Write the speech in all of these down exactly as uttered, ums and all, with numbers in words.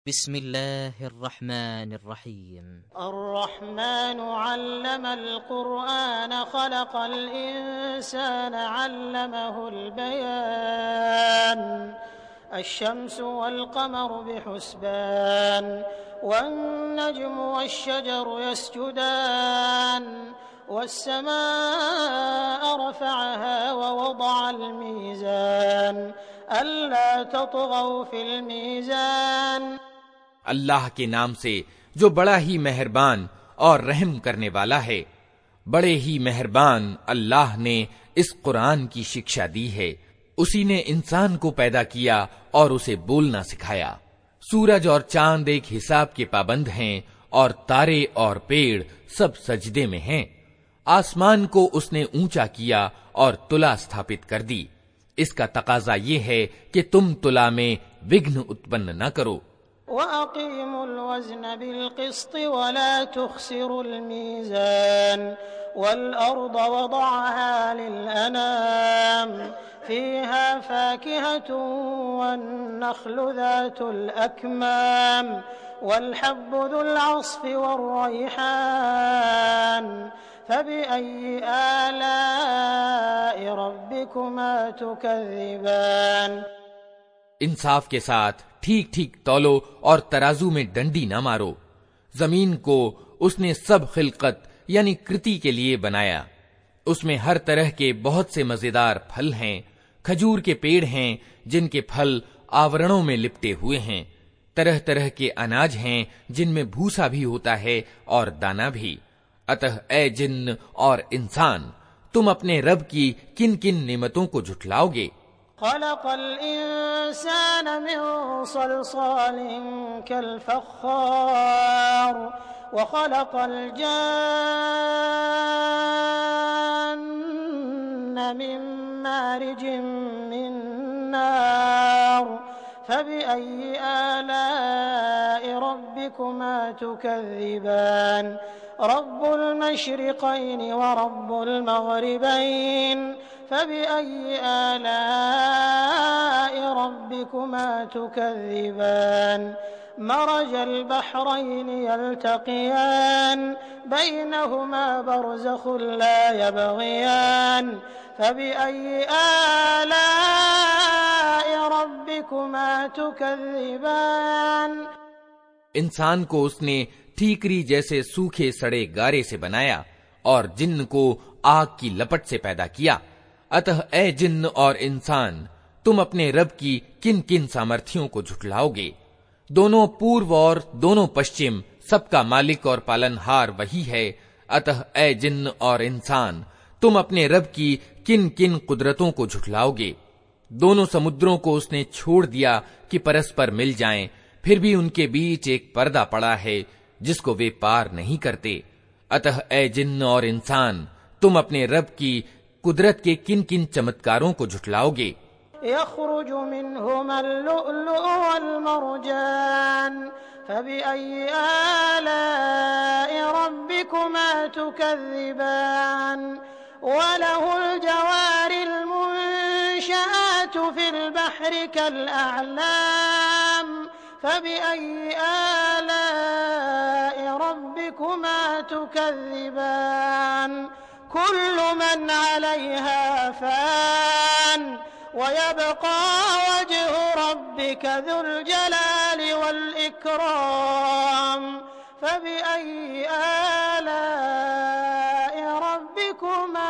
बिस्मिल्लाहिर्रहमानिर्रहीम। अर्रहमानु अल्लमल कुरआन खलक़ल इंसान अल्लमहुल बयान अश्शम्सु वल क़मरु बिहुस्बान वन्नज्मु वश्शजरु यस्जुदान वस्समाअ रफ़अहा ववदअल मीज़ान अल्ला ततग़ौ फ़िल मीज़ान। अल्लाह के नाम से जो बड़ा ही मेहरबान और रहम करने वाला है। बड़े ही मेहरबान अल्लाह ने इस कुरान की शिक्षा दी है। उसी ने इंसान को पैदा किया और उसे बोलना सिखाया। सूरज और चांद एक हिसाब के पाबंद हैं और तारे और पेड़ सब सजदे में हैं। आसमान को उसने ऊंचा किया और तुला स्थापित कर दी। इसका तकाजा ये है कि तुम तुला में विघ्न उत्पन्न न करो। वअक़ीमुल वज़्न बिल-क़िस्ति वला तुख़्सिरुल मीज़ान वल अर्ज़ वदअहा लिल-अनाम फ़ीहा फ़ाकिहतुन वन-नख़्लु ज़ातुल अकमाम वल-हब्बु ज़ुल-अस्फ़ि वर-रैहान फ़बिअय्यि आलाइ रब्बिकुमा तुकज़्ज़िबान। इंसाफ के साथ ठीक ठीक तौलो और तराजू में डंडी न मारो। जमीन को उसने सब खिलकत यानी कृति के लिए बनाया। उसमें हर तरह के बहुत से मजेदार फल हैं। खजूर के पेड़ हैं जिनके फल आवरणों में लिपटे हुए हैं। तरह तरह के अनाज हैं जिनमें भूसा भी होता है और दाना भी। अतः ए जिन्न और इंसान, तुम अपने रब की किन किन नेमतों को झुठलाओगे? खलक़ल इंसान मिन सलसालिन कल-फ़ख़्ख़ार व खलक़ल जन्न मिन मारिजिन मिन नार फ़बिअय्यि आलाइ रब्बिकुमा तुकज़्ज़िबान। रब्बुल मशरिक़ैनि व रब्बुल मग़रिबैनि फ़बिअय्यि आलाइ रब्बिकुमा तुकज़्ज़िबान। मरजल बहरैनि यल्तक़ियान बैनहुमा बरज़ख़ुन ला यबग़ियान फ़बिअय्यि आलाइ रब्बिकुमा तुकज़्ज़िबान। इंसान को उसने ठीकरी जैसे सूखे सड़े गारे से बनाया और जिन्न को आग की लपट से पैदा किया। अतः ए जिन्न और इंसान, तुम अपने रब की किन किन सामर्थ्यों को झुठलाओगे? दोनों पूर्व और दोनों पश्चिम सबका मालिक और पालनहार वही है। अतः ए जिन्न और इंसान, तुम अपने रब की किन किन कुदरतों को झुठलाओगे? दोनों समुद्रों को उसने छोड़ दिया कि परस्पर मिल जाएं, फिर भी उनके बीच एक पर्दा पड़ा है जिसको वे पार नहीं करते। अतः ए जिन्न और इंसान, तुम अपने रब की कुदरत के किन किन चमत्कारों को झुठलाओगे? यख़्रुजु मिन्हुमल लुअलुअ वल मरजान फ़बिअय्यि आलाइ रब्बिकुमा तुकज़्ज़िबान। वलहुल जवारिल मुनशआतु फ़िल बहरि कल-अअलाम फ़बिअय्यि आलाइ रब्बिकुमा तुकज़्ज़िबान। कुल्लु मन अलैहा फ़ान वयबक़ा वज्हु रब्बिका ज़ुल जलालि वल इकराम फ़बिअय्यि आलाइ रब्बिकुमा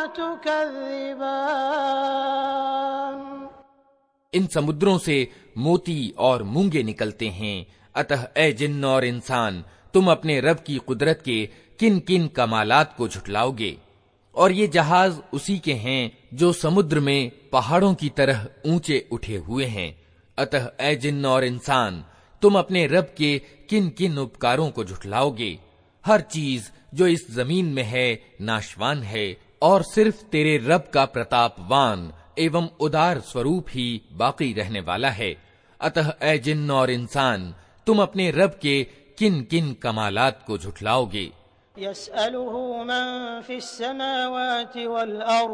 तुकज़्ज़िबान। इन समुद्रों से मोती और मूंगे निकलते हैं। अतः ए जिन्न और इंसान, तुम अपने रब की कुदरत के किन किन कमालात को झुठलाओगे? और ये जहाज उसी के हैं जो समुद्र में पहाड़ों की तरह ऊंचे उठे हुए हैं। अतः ए जिन्न और इंसान, तुम अपने रब के किन किन उपकारों को झुठलाओगे? हर चीज जो इस जमीन में है नाशवान है और सिर्फ तेरे रब का प्रतापवान एवं उदार स्वरूप ही बाकी रहने वाला है। अतः ए जिन्न और इंसान, तुम अपने रब के किन किन कमालात को झुठलाओगे? यसअलुहु मन फिस समावाति वल अर्ज़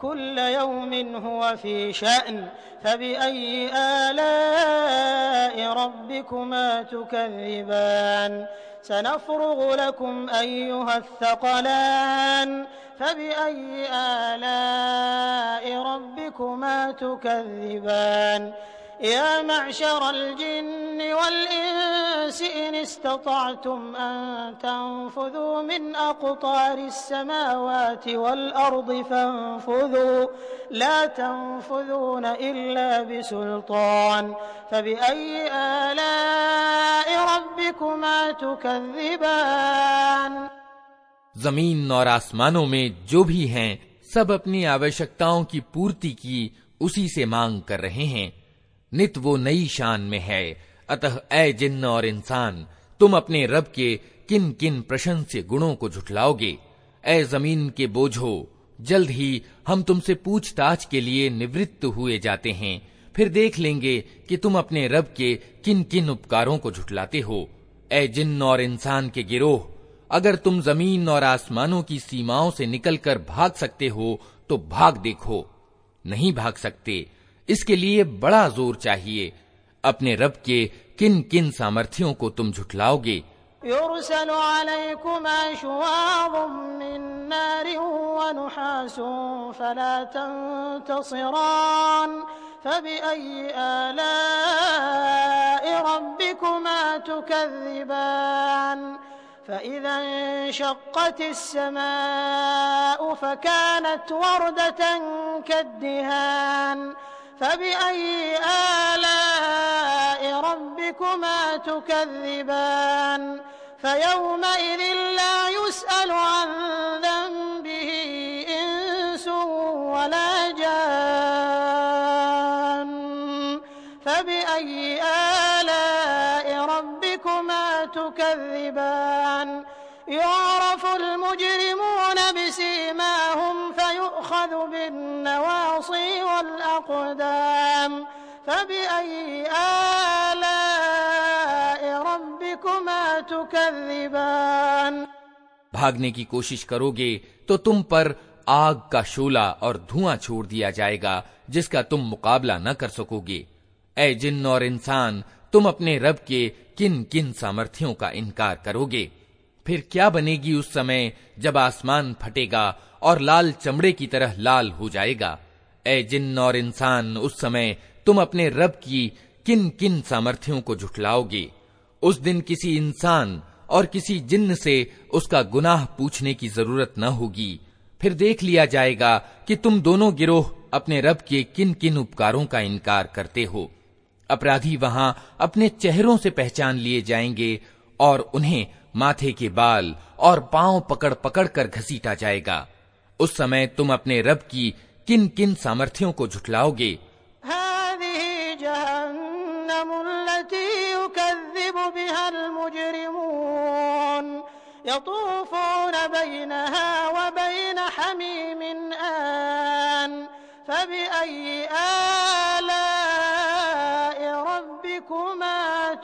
कुल्ल यौमिन हुवा फी शअन फबिअय्यि आलाइ रब्बिकुमा तुकज़्ज़िबान सनफ़्रुग़ु लकुम अय्युहस्सक़लान फबिअय्यि आलाइ रब्बिकुमा तुकज़्ज़िबान या मअशरल जिन्नि वल इंसि इन इस्ततअतुम अन तंफुज़ू मिन अक़तारिस समावाति वल अर्दि फंफुज़ू ला तंफुज़ून इल्ला बिसुल्तान फबिअय्यि आलाइ रब्बिकुमा तुकज़्ज़िबान। जमीन और आसमानों में जो भी हैं सब अपनी आवश्यकताओं की पूर्ति की उसी से मांग कर रहे हैं। नित वो नई शान में है। अतः ऐ जिन्न और इंसान, तुम अपने रब के किन किन प्रशंस्य गुणों को झुठलाओगे। ऐ जमीन के बोझो, जल्द ही हम तुमसे पूछताछ के लिए निवृत्त हुए जाते हैं, फिर देख लेंगे कि तुम अपने रब के किन किन उपकारों को झुठलाते हो। ऐ जिन्न और इंसान के गिरोह, अगर तुम जमीन और आसमानों की सीमाओं से निकलकर भाग सकते हो तो भाग देखो। नहीं भाग सकते, इसके लिए बड़ा जोर चाहिए। अपने रब के किन किन सामर्थ्यों को तुम झुठलाओगे। युरसलु अलैकुमा शुवाज़ुम मिन नारिन व नुहासुन फला तंतसिरान फबिअय्यि आलाइ रब्बिकुमा तुकज़्ज़िबान फइज़ा इंशक़्क़तिस समाउ फकानत वरदतन कद्दिहान फबिअय्यि आलाइ रब्बिकुमा तुकज़्ज़िबान फयौमइज़िन ला युसअलु अन ज़ंबिही इंसुन वला जान फबिअय्यि आलाइ रब्बिकुमा तुकज़्ज़िबान युअरफुल मुजरिमून बिसीमाहुम फयुअख़ज़ु बिन्नवासी वल अक़दाम फबिअय्यि आलाइ रब्बिकुमा तुकज़्ज़िबान। भागने की कोशिश करोगे तो तुम पर आग का शोला और धुआं छोड़ दिया जाएगा जिसका तुम मुकाबला न कर सकोगे। ऐ जिन्न और इंसान, तुम अपने रब के किन किन सामर्थ्यों का इनकार करोगे। फिर क्या बनेगी उस समय जब आसमान फटेगा और लाल चमड़े की तरह लाल हो जाएगा। ऐ जिन्न और इंसान, उस समय तुम अपने रब की किन किन सामर्थ्यों को झुठलाओगे। उस दिन किसी इंसान और किसी जिन्न से उसका गुनाह पूछने की जरूरत न होगी। फिर देख लिया जाएगा कि तुम दोनों गिरोह अपने रब के किन किन उपकारों का इनकार करते हो। अपराधी वहां अपने चेहरों से पहचान लिए जाएंगे और उन्हें माथे के बाल और पांव पकड़ पकड़ कर घसीटा जाएगा। उस समय तुम अपने रब की किन किन सामर्थ्यों को झुठलाओगे। हाज़िही जहन्नमुल्लती युकज़्ज़िबु बिहल मुजरिमून यतूफ़ून बैनहा व बैन हमीमिन आन फबिअय्यि आलाइ रब्बिकुमा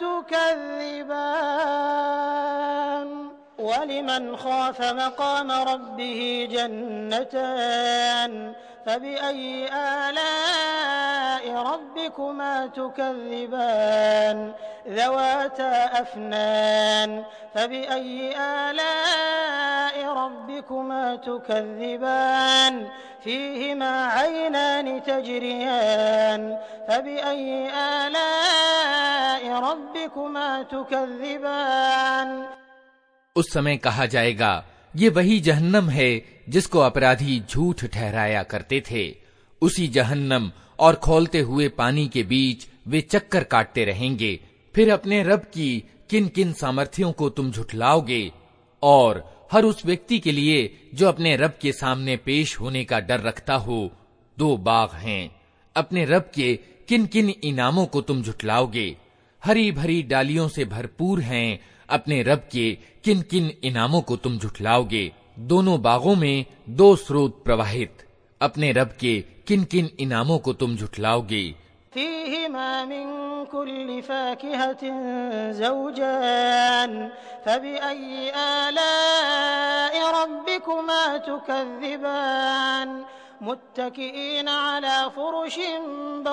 तुकज़्ज़िबान। वलिमन खाफ़ मक़ाम रब्बिही जन्नतान फबिअय्यि आलाइ रब्बिकुमा तुकज़्ज़िबान ज़वाता अफ़नान फबिअय्यि आलाइ रब्बिकुमा तुकज़्ज़िबान फ़ीहिमा ऐनान तजरियान फबिअय्यि आलाइ रब्बिकुमा तुकज़्ज़िबान। उस समय कहा जाएगा, ये वही जहन्नम है जिसको अपराधी झूठ ठहराया करते थे। उसी जहन्नम और खौलते हुए पानी के बीच वे चक्कर काटते रहेंगे। फिर अपने रब की किन किन सामर्थ्यों को तुम झुठलाओगे। और हर उस व्यक्ति के लिए जो अपने रब के सामने पेश होने का डर रखता हो, दो बाग हैं। अपने रब के किन किन इनामों को तुम झुठलाओगे। हरी भरी डालियों से भरपूर हैं। अपने रब के किन किन इनामों को तुम झुठलाओगे। दोनों बागों में दो स्रोत प्रवाहित। अपने रब के किन किन इनामों को तुम झुठलाओगे। फ़ीहिमा मिन कुल्लि फ़ाकिहतिन ज़ौजान फबिअय्यि आलाइ रब्बिकुमा तुकज़्ज़िबान मुत्तकीन अला फुरुशिन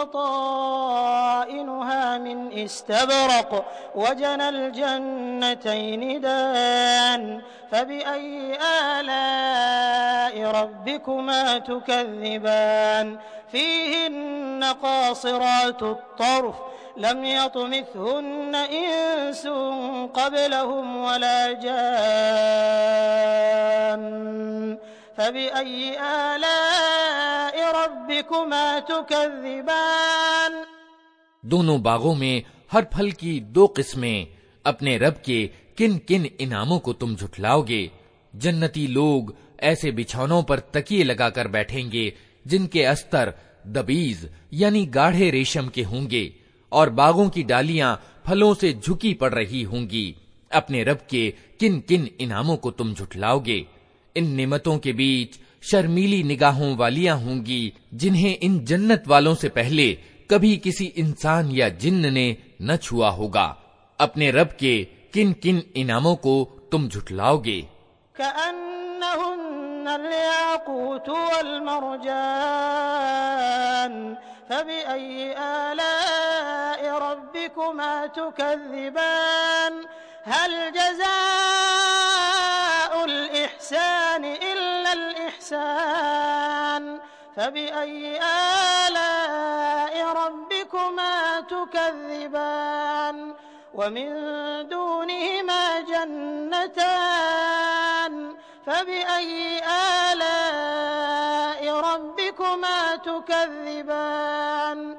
बताइनुहा मिन इस्तबरक वजनल जन्नतैन दान फबिअय्यि आलाइ रब्बिकुमा तुकज़्ज़िबान फीहिन्न क़ासिरातुत तर्फ़ लम यतमिथहुन्न इंसुन क़ब्लहुम वला जान फबिअय्यि आलाइ रब्बिकुमा तुकज़्ज़िबान। दोनों बागों में हर फल की दो किस्में, अपने रब के किन किन इनामों को तुम झुठलाओगे। जन्नती लोग ऐसे बिछौनों पर तकिए लगाकर बैठेंगे जिनके अस्तर दबीज यानी गाढ़े रेशम के होंगे और बागों की डालियां फलों से झुकी पड़ रही होंगी। अपने रब के किन किन इनामों को तुम झुठलाओगे। इन नेमतों के बीच शर्मीली निगाहों वालियां होंगी जिन्हें इन जन्नत वालों से पहले कभी किसी इंसान या जिन्न ने न छुआ होगा। अपने रब के किन किन इनामों को तुम झुठलाओगे। कअन्नहुन्नल याक़ूत वल मरजान फबिअय्यि आलाइ रब्बिकुमा तुकज़्ज़िबान हल जज़ाउल इहसानि इल्लल इहसान फबिअय्यि आलाइ रब्बिकुमा तुकज़्ज़िबान वमिन दूनिहिमा जन्नतान फबिअय्यि आलाइ रब्बिकुमा तुकज़्ज़िबान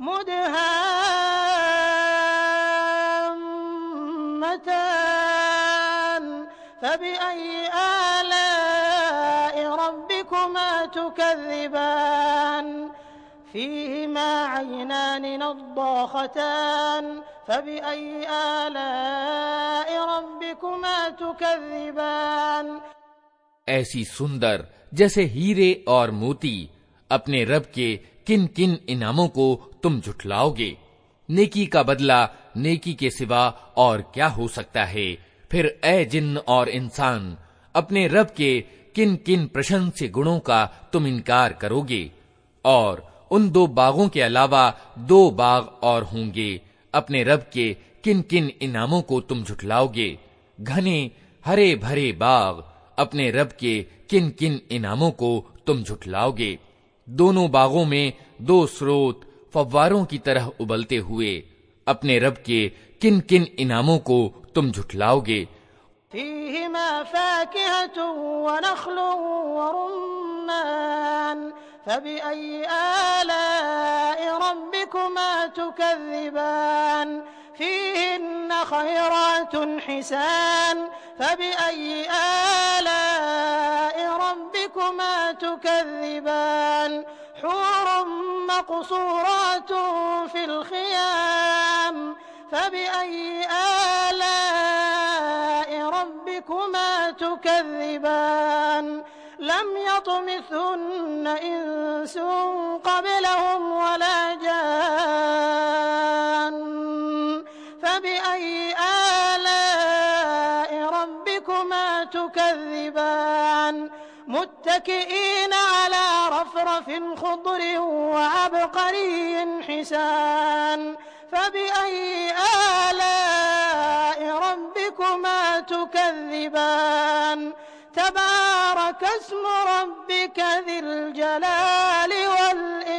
मुदहाम्मतान फबिअय्यि आलाइ रब्बिकुमा तुकज़्ज़िबान फीहिमा अयनान नद्दाखतान फबिअय्यि आलाइ रब्बिकुमा तुकज़्ज़िबान। ऐसी सुंदर जैसे हीरे और मोती अपने रब के किन किन इनामों को तुम झुठलाओगे। नेकी का बदला नेकी के सिवा और क्या हो सकता है। फिर ऐ जिन्न और इंसान, अपने रब के किन किन प्रशंस्य गुणों का तुम इनकार करोगे। और उन दो बागों के अलावा दो बाग और होंगे। अपने रब के किन किन इनामों को तुम झुठलाओगे। घने हरे भरे बाग, अपने रब के किन किन इनामों को तुम झुठलाओगे। दोनों बागों में दो स्रोत फव्वारों की तरह उबलते हुए, अपने रब के किन किन इनामों को तुम झुठलाओगे। फीहिमा फाकिहतुन व नख्लुन व रुम्मान फबिअय्यि आलाइ रब्बिकुमा तुकज़्ज़िबान फीहिन्न खैरातुन हिसान फबिअय्यि आलाइ रब्बिकुमा तुकज़्ज़िबान हूरुन मक़सूरातुन फिल ख़ियाम फबिअय्यि आलाइ रब्बिकुमा तुकज़्ज़िबान लम यतमिथहुन्न इंसुन क़ब्लहुम वला जान फबिअय्यि आलाइ रब्बिकुमा तुकज़्ज़िबान मुत्तकिईन अला रफ़रफ़िन ख़ुद्रिन व अबक़रिय्यिन हिसान फबिअय्यि आलाइ रब्बिकुमा तुकज़्ज़िबान तबारक अस्मु रब्बिका ज़िल जलालि वल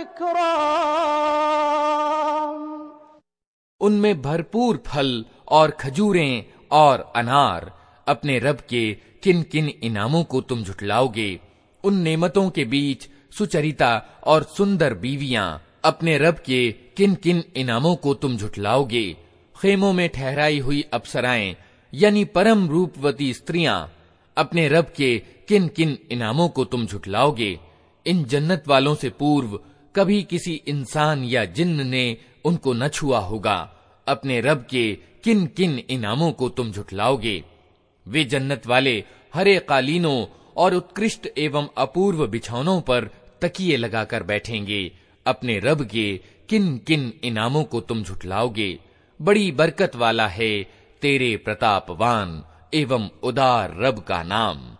इकराम। उनमें भरपूर फल और खजूरें और अनार, अपने रब के किन किन इनामों को तुम झुठलाओगे। उन नेमतों के बीच सुचरिता और सुंदर बीवियां, अपने रब के किन किन इनामों को तुम झुठलाओगे। खेमों में ठहराई हुई अप्सराएं यानी परम रूपवती स्त्रियां, अपने रब के किन किन इनामों को तुम झुठलाओगे। इन जन्नत वालों से पूर्व कभी किसी इंसान या जिन्न ने उनको न छुआ होगा। अपने रब के किन किन इनामों को तुम झुठलाओगे। वे जन्नत वाले हरे कालीनों और उत्कृष्ट एवं अपूर्व बिछौनों पर तकिए लगाकर बैठेंगे। अपने रब के किन किन इनामों को तुम झुठलाओगे। बड़ी बरकत वाला है तेरे प्रतापवान एवं उदार रब का नाम।